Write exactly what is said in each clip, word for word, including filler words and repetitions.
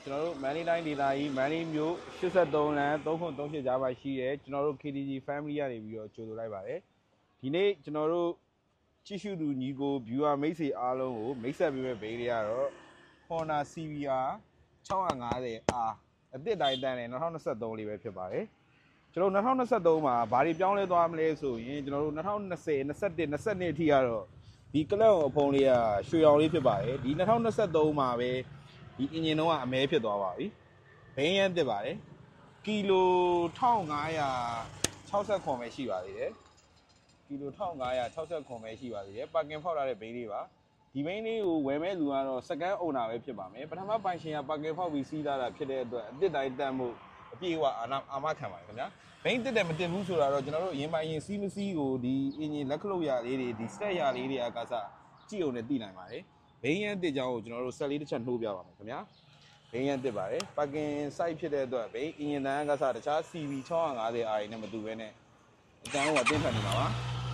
ကျွန်တော်တို့ Money Line ဒေတာကြီး Money မျိုးeighty-threeလမ်းthree point three eightကြားမှာရှိရဲကျွန်တော်တို့ K T G Family ကနေပြီးတော့ကြိုဆိုလိုက်ပါတယ်ဒီနေ့ကျွန်တော်တို့ကြည့်ရှုသူညီကို viewer မိတ်ဆွေအားလုံးကိုမိတ်ဆက်ပေးမဲ့ဘေးတွေကတော့ Honda C B R six fifty R အသစ်တိုင်းတန်းနဲ့twenty twenty-threeလေးပဲဖြစ်ပါတယ်ကျွန်တော်twenty twenty-threeမှာဘာတွေပြောင်းလဲသွားမလဲဆိုရင်ကျွန်တော်တို့twenty twenty, twenty-one, twenty-twoအထိကတော့ဒီကလပ်အဖုံးလေးကရွှေရောင်လေးဖြစ်ပါတယ်ဒီtwenty twenty-threeမှာပဲဒီ engine တော့အမဲဖြစ်သွားပါပြီဘိန်းရမ်းတက်ပါတယ်ကီလိုfifteen sixty-sevenပဲရှိပါသေးတယ်ကီလိုfifteen sixty-sevenပဲရှိပါသေးတယ်ပါကင်ဖောက်ထားတဲ့ဘိန်းလေးပါဒီဘိန်းလေးကိုဝယ်မဲ့လူကတော့ second owner ပဲဖြစ်ပါမယ်ပထမပိုင်ရှင်ကပါကင်ဖောက်ပြီးစီးလာတာဖြစ်တဲ့အတွက်အစ်တိုင်းတန်မှုအပြည့်အဝအာအာမခံပါတယ်ခင်ဗျာဘိန်းတက်တယ်မတက်ဘူးဆိုတာတော့ကျွန်တော်တို့ရင်ပိုင်ရင်စီးမစီးကိုဒီ engine လက်ခလုတ်ရလေးတွေဒီ step ရလေးတွေကကစားကြည့်ုံနဲ့သိနိုင်ပါတယ်ဘိန်းရမ်းတက်ကြောင်းကိုကျွန်တော်တို့ဆက်လေးတစ်ချက်နှိုးပြပါမယ်ခင်ဗျာဘိန်းရမ်းတက်ပါတယ်ပါကင် site ဖြစ်တဲ့အတွက်ဘိန်း engine တန်းကစားတခြား C B six fifty R နဲ့မတူဘဲနဲ့အတန်းကတင်းထန်နေမှာပါ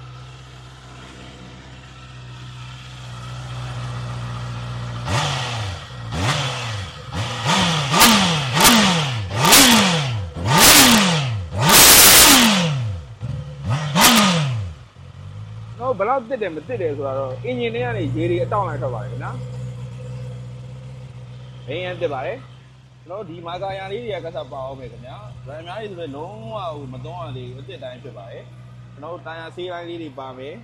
ဘယ်လောက်တက်တယ်မတက်တယ်ဆိုတော့ engine ထဲကနေရေတွေအတောင့်လိုက်ထွက်ပါတယ်ခင်ဗျာဘိန်းရမ်းတက်ပါတယ်ကျွန်တော်ဒီမာကာယာလေးတွေကကစားပါအောင်ပဲခင်ဗျာဗန်များကြီးဆိုတော့လုံးဝဟိုမသွန်းရသေးဘူးအစ်စ်တိုင်းဖြစ်ပါတယ်ကျွန်တော်တာယာဆေးတိုင်းလေးတွေပါမယ်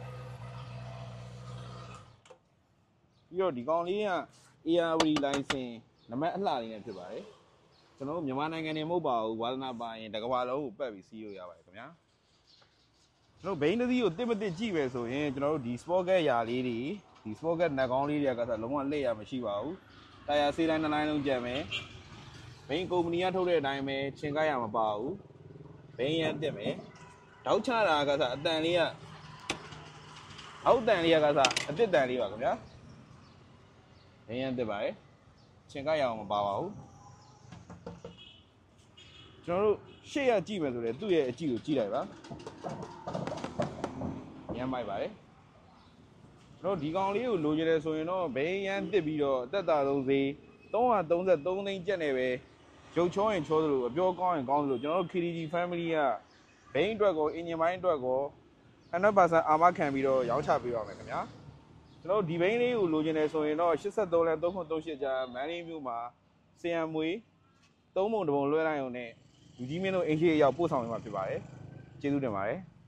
ပြီးတော့ဒီကောင်လေးက A R V license နံပါတ်အလှလေးနဲ့ဖြစ်ပါတယ်ကျွန်တော်မြန်မာနိုင်ငံနေမဟုတ်ပါဘူးဝါသနာပါရင်တကဘာလုံးကိုပတ်ပြီးစီးလို့ရပါတယ်ခင်ဗျာကျွန်တော်ဘိန်းတစ်စီးကိုတစ်မတစ်ကြည့်ပဲဆိုရင်ကျွန်တော်တို့ဒီ sport get ရာလေးတွေဒီ sport get နှက်ကောင်းလေးတွေကကလုံးဝလက်ရမရှိပါဘူးတာယာဆေးတိုင်းတစ်လိုင်းလုံးကြံမယ်ဘိန်းကုမ္ပဏီကထုတ်တဲ့အတိုင်းပဲချင်ကိုက်ရမပါဘူးဘိန်းရမ်းတက်မယ်တောက်ချတာကစားအတန်လေးကအောက်တန်လေးကစားအတစ်တန်လေးပါခင်ဗျာဘိန်းရမ်းတက်ပါတယ်ချင်ကိုက်ရအောင်မပါပါဘူးကျွန်တော်တို့ရှေ့ရကြည့်မယ်ဆိုရင်သူ့ရဲ့အကြည့်ကိုကြည့်လိုက်ပါရမ်းမိုက်ပါတယ်ကျွန်တော်ဒီကောင်လေးကိုလိုချင်တယ်ဆိုရင်တော့ဘိန်းရမ်းတက်ပြီးတော့အသက်သာဆုံးဈေးthree thirty-threeသိန်းကျပ်နေပဲရုပ်ချောရင်ချောသလိုအပြောကောင်းရင်ကောင်းသလိုကျွန်တော်တို့ K T G Family ကဘိန်းအတွက်ကို engine ပိုင်းအတွက်ကိုone hundred percent အာမခံပြီးတော့ရောင်းချပေးပါမယ်ခင်ဗျာကျွန်တော်ဒီဘိန်းလေးကိုလိုချင်တယ်ဆိုရင်တော့eighty-threeလမ်းthree point three eightကြား Money မြို့မှာစီယံမွေသုံးပုံတစ်ပုံလွှဲလိုက်အောင်နဲ့လူကြီးမင်းတို့အင်ဂျီရောက်ပို့ဆောင်နေမှာဖြစ်ပါတယ်ကျေးဇူးတင်ပါတယ်